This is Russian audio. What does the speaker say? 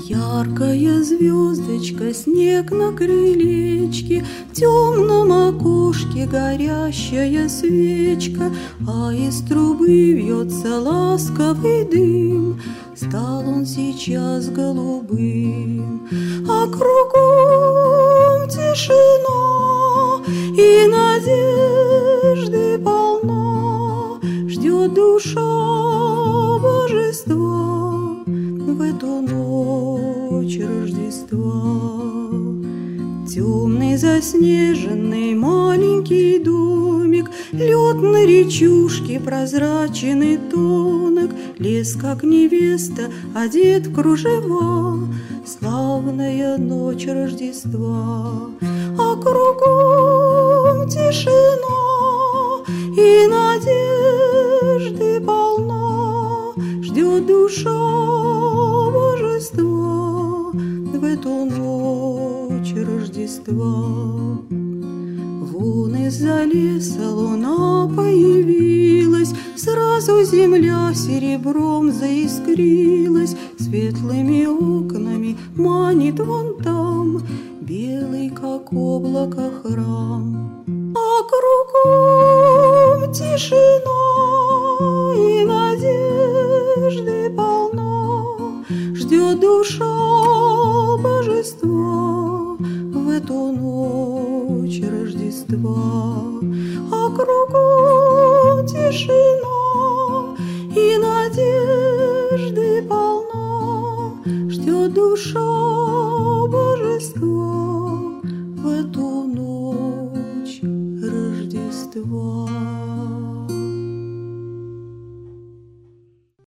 Яркая звездочка, снег на крылечке, в темном окошке горящая свечка, а из трубы вьется ласковый дым. Стал он сейчас голубым, а кругом тишина и надежды полна. Ждет душа божества в эту ночь Рождества. Темный заснеженный маленький домик, лед на речушке прозрачен и тонок, лес, как невеста, одет в кружева. Славная ночь Рождества, а кругом тишина и надежды полна. Ждет душа божества в эту ночь Рождества. Вон из-за леса луна появилась, сразу земля серебром заискрилась, светлыми окнами манит вон там белый, как облако, храм. А кругом тишина и надежды полна. Ждет душа божества в эту ночь Рождества.